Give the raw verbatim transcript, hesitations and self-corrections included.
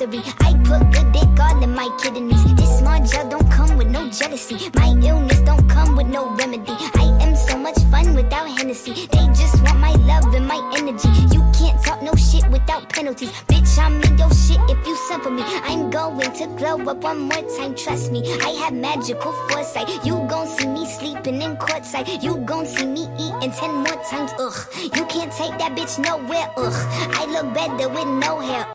misery. I put good dick all in my kidneys. This small gel don't come with no jealousy. My illness don't come with no remedy. I am so much fun without Hennessy. They just want my love and my energy. You can't talk no shit without penalties. Bitch, I'm in your shit if you send for me. I'm going to glow up one more time, trust me. I have magical foresight. You gon' see me sleeping in courtside. You gon' see me eating ten more times, ugh. You can't take that bitch nowhere, ugh. I look better with no hair.